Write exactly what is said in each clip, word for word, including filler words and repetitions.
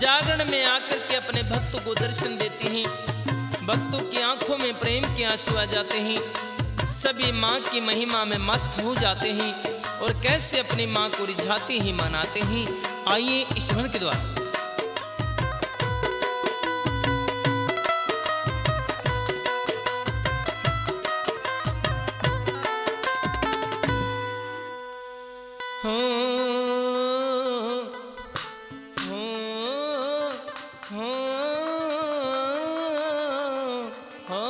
जागरण में आकर के अपने भक्तों को दर्शन देती हैं। भक्तों की आंखों में प्रेम के आंसू आ जाते हैं। सभी माँ की महिमा में मस्त हो जाते हैं और कैसे अपनी माँ को रिझाते ही मनाते हैं। आइए इस वन के द्वारा हो हो हो हो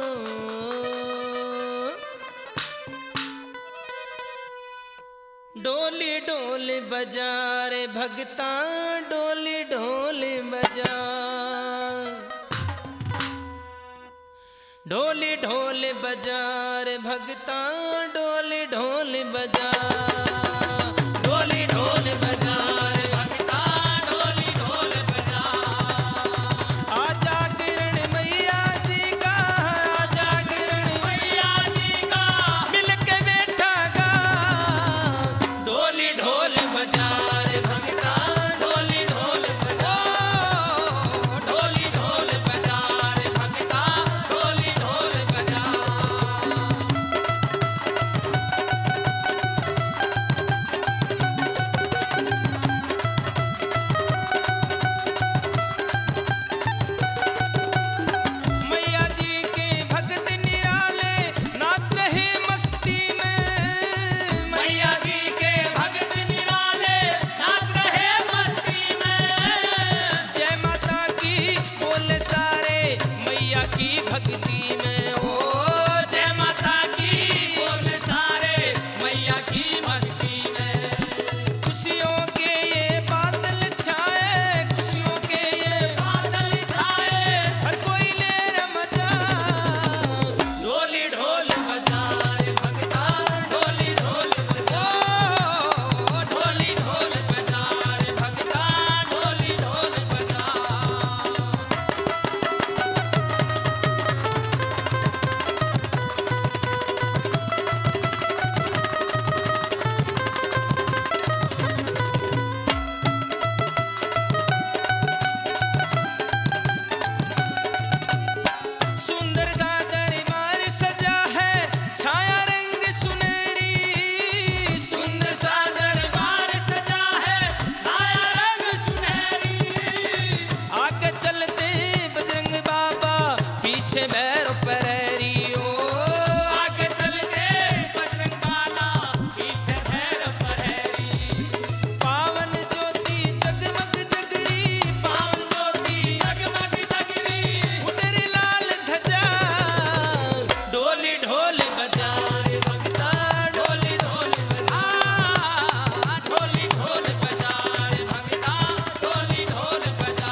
डोली डोली बजा रे भगता, डोली डोली बजा, डोली ढोल बजा रे भगता, डोली ढोल बजा, डोली ढोल बजा रे भगता, डोली ढोल बजा। आजा किरण मैया जी का, आजा किरण मैया जी का, मिलके बैठा गा, डोली ढोल बजा रे भगता, डोली ढोल बजा, डोली ढोल बजा रे भगता, डोली ढोल बजा। मैया जी के भक्त निराले नाच रहे मस्ती में, मैया जी के भक्त निराले नाच रहे मस्ती में। जय माता की बोले सारे मैया की भक्ति में, ओ जय माता की बोले सारे मैया की भक्ति में। खुशियों के ये बादल छाए, खुशियों के ये बादल छाए, हर कोई ले रे मजा, डोली ढोल बजा रे भगता, डोली ढोल बजा, डोली ढोल बजा रे भगता, डोली ढोल बजा। सुंदर सा दरबार सजा है, छाया रंग सुनहरी, सुंदर सा दरबार सजा है, छाया रंग सुनहरी। आगे चलते बजरंग बाबा, पीछे भैरव परेरी, ओ आगे चलते बजरंग बाबा, पीछे भैरव परेरी। पावन ज्योति जगमग जगरी, पावन ज्योति जगमग जगरी, उतरी लाल ध्वजा, डोली ढोल बजा रे भगता, डोली ढोल बजा, डोली ढोल बजा रे भगता, डोली ढोल बजा।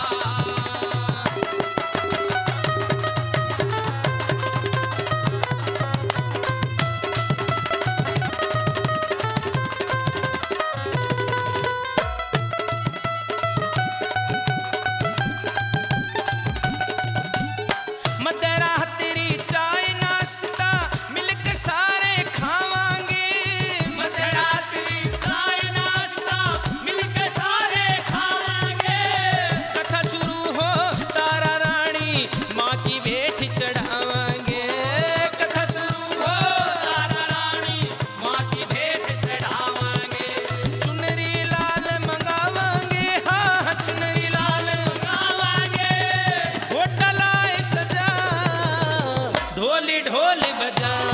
मतेरा तेरी चाय नाश्ता मिलकर सारे खावांगे, मतेरा तेरी चाय नाश्ता मिलकर सारे खावांगे। कथा शुरू हो तारा रानी माँ की भेंट चढ़ावांगे, कथा शुरू हो तारा रानी माँ की भेंट चढ़ावांगे। चुनरी लाल मंगावांगे, हाँ चुनरी लाल मंगावांगे। होटल आए सजा, ढोली ढोल बजा